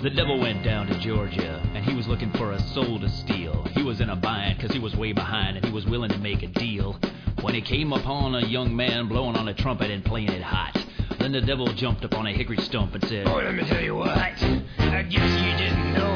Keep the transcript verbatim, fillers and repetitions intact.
The devil went down to Georgia, and he was looking for a soul to steal. He was in a bind, cause he was way behind, and he was willing to make a deal. When he came upon a young man blowing on a trumpet and playing it hot, then the devil jumped up on a hickory stump and said, Oh, let me tell you what, I guess you didn't know